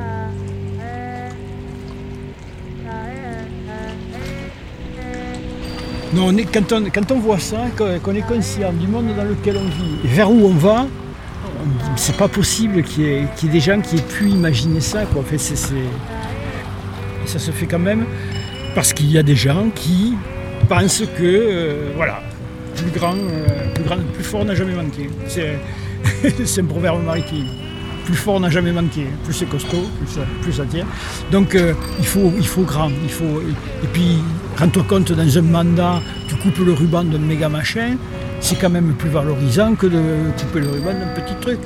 Non, on est, quand, on, quand on voit ça, qu'on est conscient du monde dans lequel on vit et vers où on va, c'est pas possible qu'il y, ait, qu'il y ait des gens qui aient pu imaginer ça, quoi. En fait, c'est, c'est... ça se fait quand même parce qu'il y a des gens qui pensent que euh, voilà, plus grand, euh, plus grand, plus fort n'a jamais manqué. C'est, c'est un proverbe maritime. Plus fort n'a jamais manqué. Plus c'est costaud, plus ça, plus ça tient. Donc euh, il faut, il faut grand. Il faut. Et puis rends-toi compte, dans un mandat, tu coupes le ruban d'un méga machin, c'est quand même plus valorisant que de couper le ruban d'un petit truc.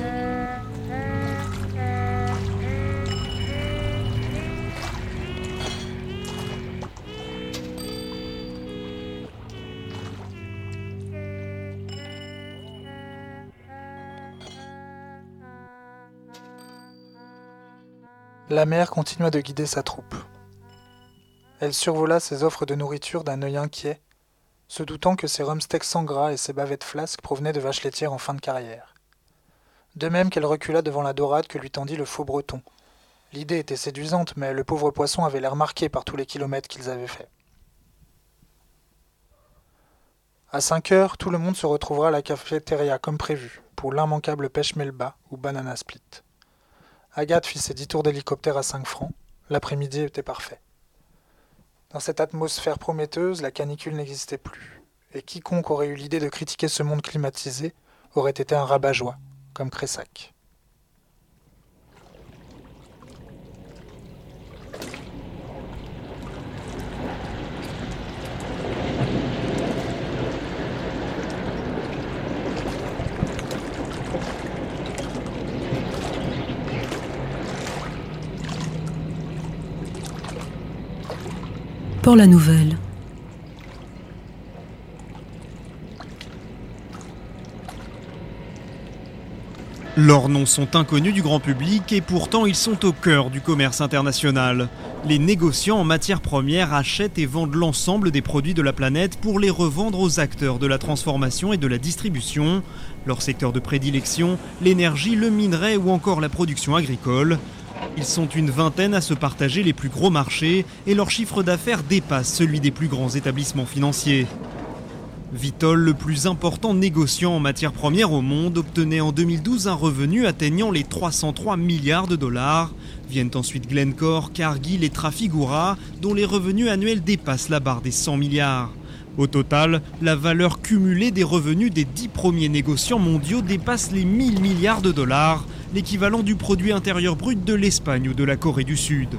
La mère continua de guider sa troupe. Elle survola ses offres de nourriture d'un œil inquiet, se doutant que ses rumsteaks sans gras et ses bavettes flasques provenaient de vaches laitières en fin de carrière. De même qu'elle recula devant la dorade que lui tendit le faux breton. L'idée était séduisante, mais le pauvre poisson avait l'air marqué par tous les kilomètres qu'ils avaient faits. À cinq heures, tout le monde se retrouvera à la cafétéria comme prévu, pour l'immanquable pêche melba ou banana split. Agathe fit ses dix tours d'hélicoptère à cinq francs. L'après-midi était parfait. Dans cette atmosphère prometteuse, la canicule n'existait plus. Et quiconque aurait eu l'idée de critiquer ce monde climatisé aurait été un rabat-joie, comme Cressac. Port-la-Nouvelle. Leurs noms sont inconnus du grand public et pourtant ils sont au cœur du commerce international. Les négociants en matières premières achètent et vendent l'ensemble des produits de la planète pour les revendre aux acteurs de la transformation et de la distribution. Leur secteur de prédilection, l'énergie, le minerai ou encore la production agricole. Ils sont une vingtaine à se partager les plus gros marchés et leur chiffre d'affaires dépasse celui des plus grands établissements financiers. Vitol, le plus important négociant en matières premières au monde, obtenait en deux mille douze un revenu atteignant les trois cent trois milliards de dollars. Viennent ensuite Glencore, Cargill et Trafigura, dont les revenus annuels dépassent la barre des cent milliards. Au total, la valeur cumulée des revenus des dix premiers négociants mondiaux dépasse les mille milliards de dollars, l'équivalent du produit intérieur brut de l'Espagne ou de la Corée du Sud.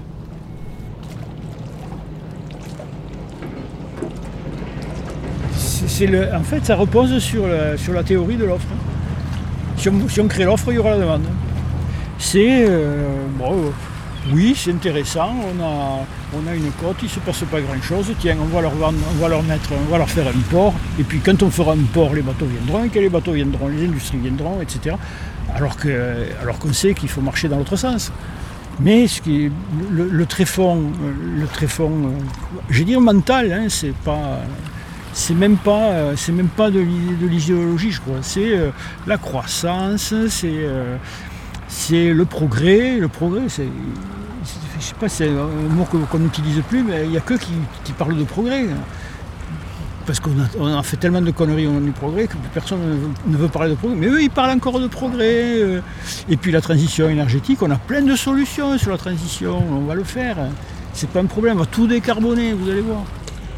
C'est le, en fait, ça repose sur la, sur la théorie de l'offre. Si on, si on crée l'offre, il y aura la demande. C'est, euh, bon, Oui, c'est intéressant. On a, on a une côte, il ne se passe pas grand-chose. Tiens, on va, leur vendre, on va leur mettre, on va leur faire un port. Et puis quand on fera un port, les bateaux viendront. Et quand les bateaux viendront, les industries viendront, et cetera. Alors, que, alors qu'on sait qu'il faut marcher dans l'autre sens. Mais ce qui est, le, le tréfonds, le tréfonds, je vais dire mental, hein, c'est pas, c'est même pas, c'est même pas de, de l'idéologie, je crois. C'est euh, la croissance, c'est, euh, c'est le progrès. Le progrès, c'est, je sais pas, c'est un mot qu'on n'utilise plus, mais il n'y a que qui, qui parlent de progrès. Parce qu'on a, on a fait tellement de conneries au nom du progrès que personne ne veut, ne veut parler de progrès. Mais eux, ils parlent encore de progrès. Et puis la transition énergétique, on a plein de solutions sur la transition. On va le faire. C'est pas un problème, on va tout décarboner, vous allez voir.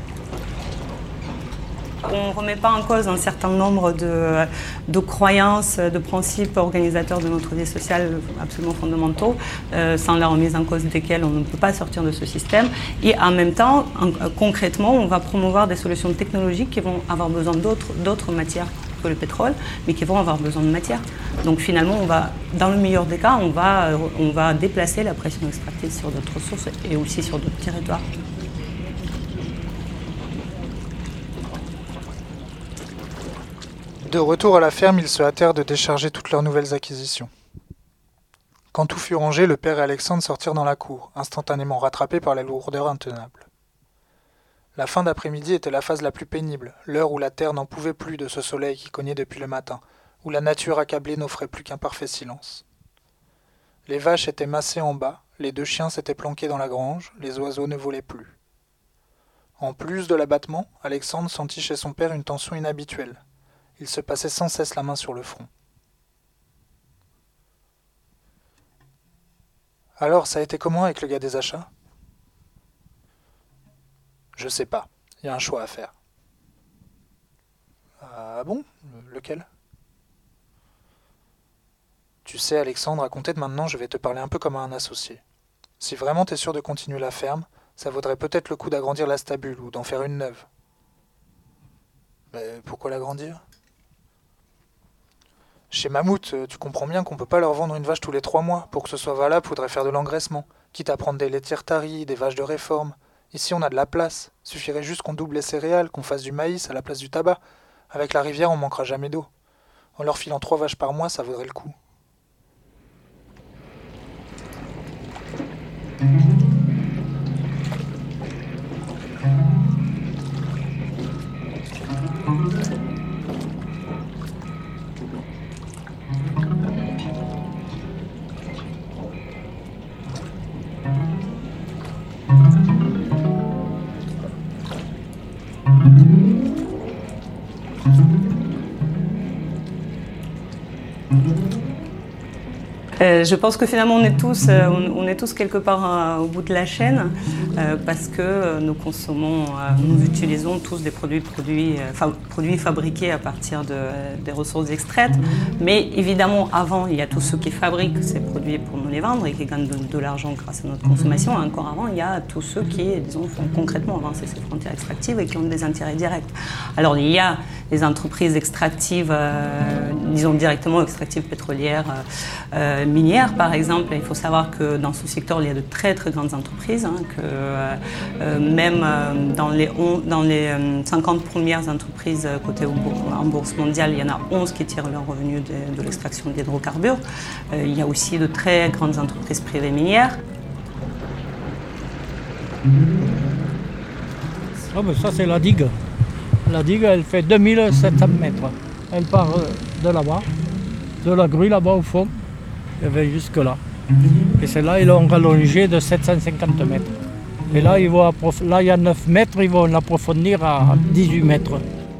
On ne remet pas en cause un certain nombre de, de croyances, de principes organisateurs de notre vie sociale absolument fondamentaux, euh, sans la remise en cause desquels on ne peut pas sortir de ce système. Et en même temps, en, concrètement, on va promouvoir des solutions technologiques qui vont avoir besoin d'autres, d'autres matières que le pétrole, mais qui vont avoir besoin de matière. Donc finalement, on va, dans le meilleur des cas, on va, on va déplacer la pression extractive sur d'autres ressources et aussi sur d'autres territoires. De retour à la ferme, ils se hâtèrent de décharger toutes leurs nouvelles acquisitions. Quand tout fut rangé, le père et Alexandre sortirent dans la cour, instantanément rattrapés par la lourdeur intenable. La fin d'après-midi était la phase la plus pénible, l'heure où la terre n'en pouvait plus de ce soleil qui cognait depuis le matin, où la nature accablée n'offrait plus qu'un parfait silence. Les vaches étaient massées en bas, les deux chiens s'étaient planqués dans la grange, les oiseaux ne volaient plus. En plus de l'abattement, Alexandre sentit chez son père une tension inhabituelle. Il se passait sans cesse la main sur le front. Alors, ça a été comment avec le gars des achats ? Je sais pas, il y a un choix à faire. Ah bon ? Lequel ? Tu sais, Alexandre, à compter de maintenant, je vais te parler un peu comme à un associé. Si vraiment t'es sûr de continuer la ferme, ça vaudrait peut-être le coup d'agrandir la stabule ou d'en faire une neuve. Mais pourquoi l'agrandir ? Chez Mammouth, tu comprends bien qu'on peut pas leur vendre une vache tous les trois mois. Pour que ce soit valable, faudrait faire de l'engraissement. Quitte à prendre des laitières taries, des vaches de réforme. Ici, on a de la place. Suffirait juste qu'on double les céréales, qu'on fasse du maïs à la place du tabac. Avec la rivière, on manquera jamais d'eau. En leur filant trois vaches par mois, ça vaudrait le coup. Euh, je pense que finalement on est tous, euh, on, on est tous quelque part euh, au bout de la chaîne euh, parce que euh, nous consommons, euh, nous utilisons tous des produits, produits, euh, fa produits fabriqués à partir de, des ressources extraites. Mais évidemment avant il y a tous ceux qui fabriquent ces produits pour nous les vendre et qui gagnent de, de l'argent grâce à notre consommation. Et encore avant il y a tous ceux qui, disons, font concrètement avancer ces frontières extractives et qui ont des intérêts directs. Alors il y a les entreprises extractives, euh, disons directement extractives pétrolières, euh, minières par exemple. Il faut savoir que dans ce secteur, il y a de très très grandes entreprises, hein, que euh, même euh, dans les, on, dans les euh, cinquante premières entreprises cotées en bourse mondiale, il y en a onze qui tirent leurs revenus de, de l'extraction d'hydrocarbures. Euh, il y a aussi de très grandes entreprises privées minières. Ah ben ça c'est la digue. La digue, elle fait deux mille sept cents mètres. Elle part de là-bas, de la grue là-bas au fond, elle va jusque là. Et celle-là, ils l'ont rallongée de sept cent cinquante mètres. Et là, ils vont là, il y a neuf mètres, ils vont l'approfondir à dix-huit mètres.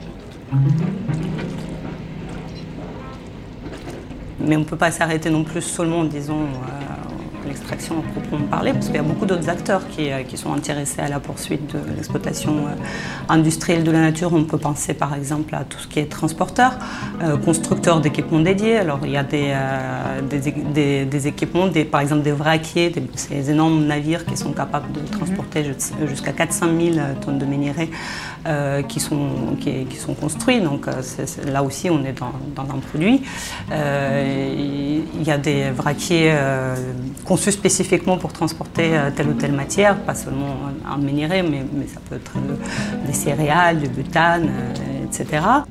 Mais on ne peut pas s'arrêter non plus seulement, disons, euh, l'extraction à proprement parler, parce qu'il y a beaucoup d'autres acteurs qui, qui sont intéressés à la poursuite de l'exploitation industrielle de la nature. On peut penser par exemple à tout ce qui est transporteur, euh, constructeur d'équipements dédiés. Alors il y a des, euh, des, des, des équipements, des, par exemple des vraquiers, des, ces énormes navires qui sont capables de transporter jusqu'à quatre cent mille tonnes de minéraux euh, qui, sont, qui, qui sont construits. Donc c'est, c'est, là aussi on est dans, dans un produit. Euh, il y a des vraquiers euh, conçus spécifiquement pour transporter telle ou telle matière, pas seulement un minerai, mais, mais ça peut être des céréales, du butane, euh, et cetera.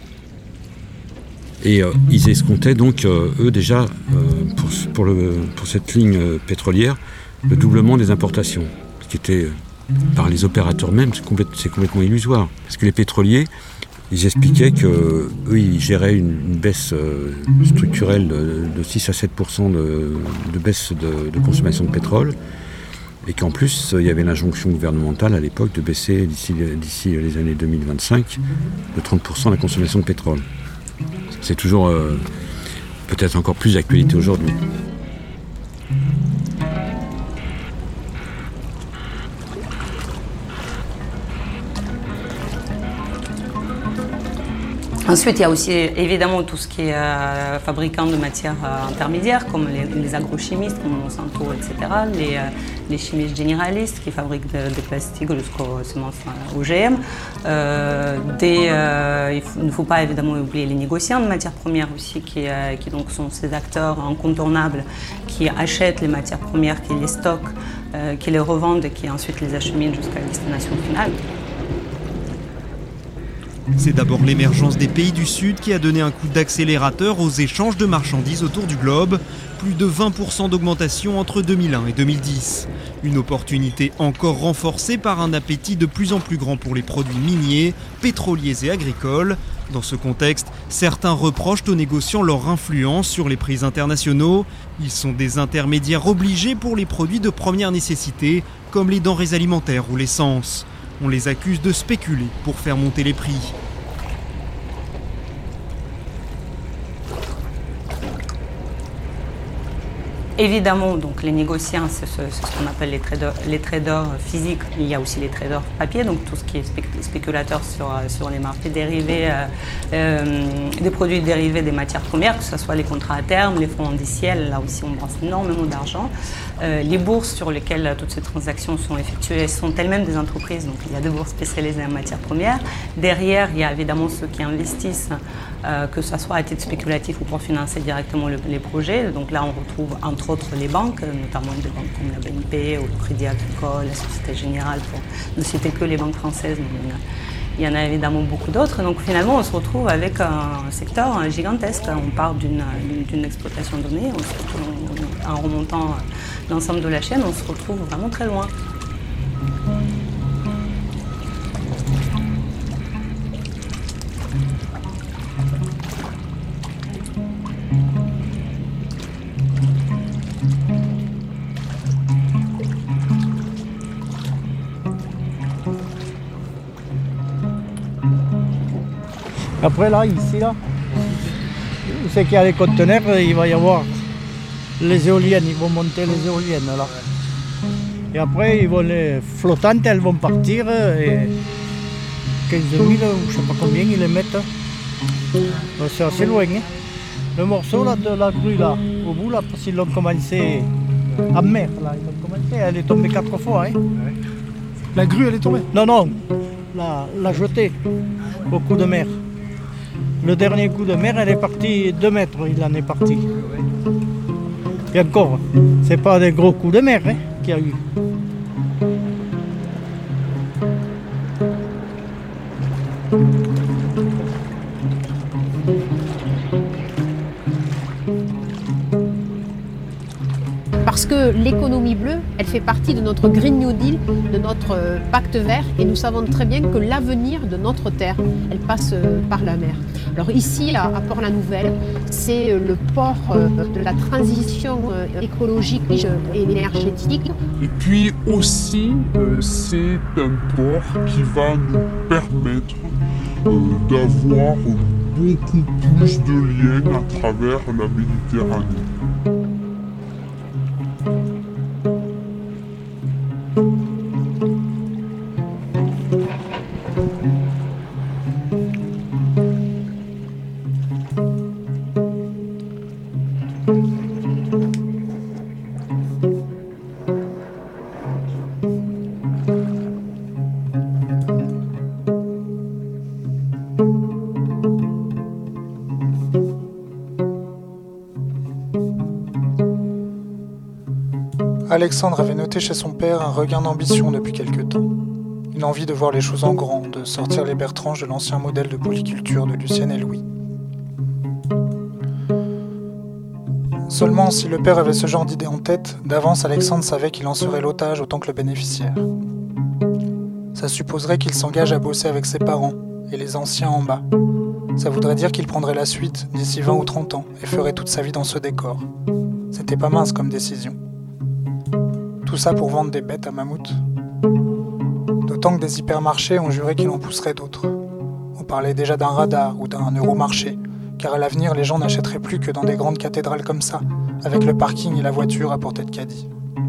Et euh, ils escomptaient donc, euh, eux déjà, euh, pour, pour, le, pour cette ligne euh, pétrolière, le doublement des importations, ce qui était, euh, par les opérateurs même, c'est, complète, c'est complètement illusoire. Parce que les pétroliers, ils expliquaient qu'eux, ils géraient une, une baisse euh, structurelle de, de six à sept pour cent de, de baisse de, de consommation de pétrole, et qu'en plus, il y avait l'injonction gouvernementale à l'époque de baisser d'ici, d'ici les années deux mille vingt-cinq de trente pour cent la consommation de pétrole. C'est toujours euh, peut-être encore plus d'actualité aujourd'hui. Ensuite, il y a aussi évidemment tout ce qui est euh, fabricant de matières euh, intermédiaires, comme les, les agrochimistes, comme Monsanto, et cetera, les, euh, les chimistes généralistes qui fabriquent de, des plastiques jusqu'aux semences euh, O G M. Euh, des, euh, il, faut, il ne faut pas évidemment oublier les négociants de matières premières aussi, qui, euh, qui donc sont ces acteurs incontournables qui achètent les matières premières, qui les stockent, euh, qui les revendent et qui ensuite les acheminent jusqu'à la destination finale. C'est d'abord l'émergence des pays du Sud qui a donné un coup d'accélérateur aux échanges de marchandises autour du globe. Plus de vingt pour cent d'augmentation entre deux mille un et deux mille dix. Une opportunité encore renforcée par un appétit de plus en plus grand pour les produits miniers, pétroliers et agricoles. Dans ce contexte, certains reprochent aux négociants leur influence sur les prix internationaux. Ils sont des intermédiaires obligés pour les produits de première nécessité, comme les denrées alimentaires ou l'essence. On les accuse de spéculer pour faire monter les prix. Évidemment, donc, les négociants, c'est ce, c'est ce qu'on appelle les traders, les traders physiques. Il y a aussi les traders papier, donc tout ce qui est spéculateur sur, sur les marchés dérivés, euh, euh, des produits dérivés des matières premières, que ce soit les contrats à terme, les fonds indiciels, là aussi on brasse énormément d'argent. Euh, les bourses sur lesquelles toutes ces transactions sont effectuées sont elles-mêmes des entreprises, donc il y a des bourses spécialisées en matières premières. Derrière, il y a évidemment ceux qui investissent, euh, que ce soit à titre spéculatif ou pour financer directement le, les projets. Donc là, on retrouve entre autres les banques, notamment des banques comme la B N P ou le Crédit Agricole, la Société Générale, pour ne citer que les banques françaises. Mais il y en a évidemment beaucoup d'autres. Donc finalement, on se retrouve avec un secteur gigantesque. On part d'une, d'une exploitation donnée, on se retrouve, en remontant l'ensemble de la chaîne, on se retrouve vraiment très loin. Après là, ici, là, c'est qu'il y a les conteneurs, il va y avoir les éoliennes, ils vont monter les éoliennes là. Et après, ils vont les flottantes, elles vont partir et quinze mille ou je sais pas combien ils les mettent. C'est assez loin. Hein. Le morceau là, de la grue là, au bout là, parce qu'ils l'ont commencé en mer, là, ils l'ont commencé, elle est tombée quatre fois. Hein. La grue, elle est tombée? Non, non, la, la jetée au coup de mer. Le dernier coup de mer, elle est partie deux mètres, il en est parti. Et encore, c'est pas des gros coups de mer hein, qu'il y a eu. Parce que l'économie bleue, elle fait partie de notre Green New Deal, de notre pacte vert, et nous savons très bien que l'avenir de notre terre, elle passe par la mer. Alors ici, là, à Port-la-Nouvelle, c'est le port de la transition écologique et énergétique. Et puis aussi, c'est un port qui va nous permettre d'avoir beaucoup plus de liens à travers la Méditerranée. Alexandre avait noté chez son père un regain d'ambition depuis quelque temps. Une envie de voir les choses en grand, de sortir les Bertranges de l'ancien modèle de polyculture de Lucienne et Louis. Seulement, si le père avait ce genre d'idée en tête, d'avance Alexandre savait qu'il en serait l'otage autant que le bénéficiaire. Ça supposerait qu'il s'engage à bosser avec ses parents et les anciens en bas. Ça voudrait dire qu'il prendrait la suite d'ici vingt ou trente ans et ferait toute sa vie dans ce décor. C'était pas mince comme décision. Tout ça pour vendre des bêtes à mammouth. D'autant que des hypermarchés ont juré qu'il en pousserait d'autres. On parlait déjà d'un radar ou d'un euromarché, car à l'avenir les gens n'achèteraient plus que dans des grandes cathédrales comme ça, avec le parking et la voiture à portée de caddie.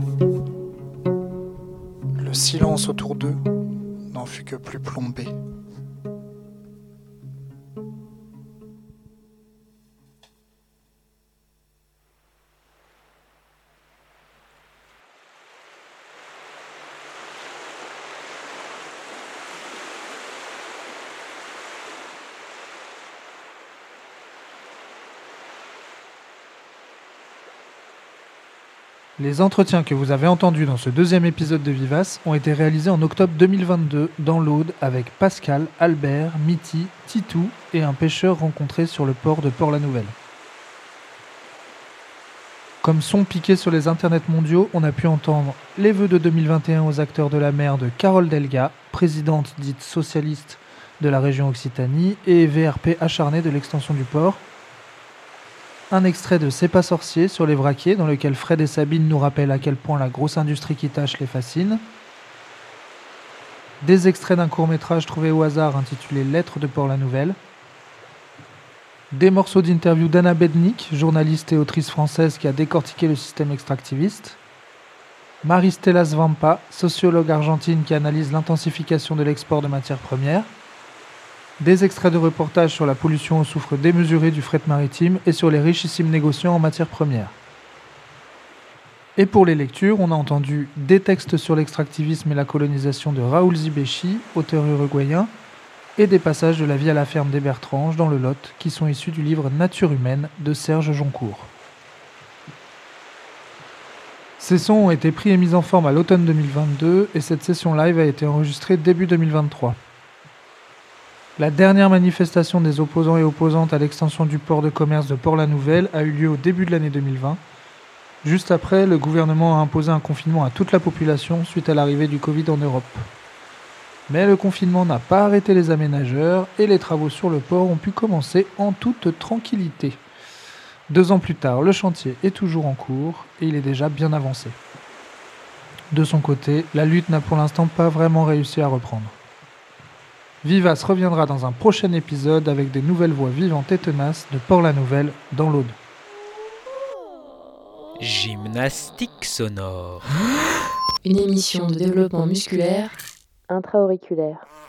Le silence autour d'eux n'en fut que plus plombé. Les entretiens que vous avez entendus dans ce deuxième épisode de Vivace ont été réalisés en octobre deux mille vingt-deux dans l'Aude avec Pascal, Albert, Mitty, Titou et un pêcheur rencontré sur le port de Port-la-Nouvelle. Comme son piqué sur les internets mondiaux, on a pu entendre les vœux de deux mille vingt et un aux acteurs de la mer de Carole Delga, présidente dite socialiste de la région Occitanie et V R P acharné de l'extension du port. Un extrait de C'est pas sorcier sur les vraquiers dans lequel Fred et Sabine nous rappellent à quel point la grosse industrie qui tâche les fascine. Des extraits d'un court-métrage trouvé au hasard intitulé Lettres de Port-la-Nouvelle. Des morceaux d'interview d'Anna Bednik, journaliste et autrice française qui a décortiqué le système extractiviste. Maristela Svampa, sociologue argentine qui analyse l'intensification de l'export de matières premières. Des extraits de reportages sur la pollution au soufre démesuré du fret maritime et sur les richissimes négociants en matières premières. Et pour les lectures, on a entendu des textes sur l'extractivisme et la colonisation de Raoul Zibéchi, auteur uruguayen, et des passages de la vie à la ferme des Bertranges dans le Lot, qui sont issus du livre Nature humaine de Serge Joncourt. Ces sons ont été pris et mis en forme à l'automne deux mille vingt-deux, et cette session live a été enregistrée début deux mille vingt-trois. La dernière manifestation des opposants et opposantes à l'extension du port de commerce de Port-la-Nouvelle a eu lieu au début de l'année deux mille vingt. Juste après, le gouvernement a imposé un confinement à toute la population suite à l'arrivée du Covid en Europe. Mais le confinement n'a pas arrêté les aménageurs et les travaux sur le port ont pu commencer en toute tranquillité. Deux ans plus tard, le chantier est toujours en cours et il est déjà bien avancé. De son côté, la lutte n'a pour l'instant pas vraiment réussi à reprendre. Vivace reviendra dans un prochain épisode avec des nouvelles voix vivantes et tenaces de Port-la-Nouvelle dans l'Aude. Gymnastique sonore. Une émission de développement musculaire intra-auriculaire.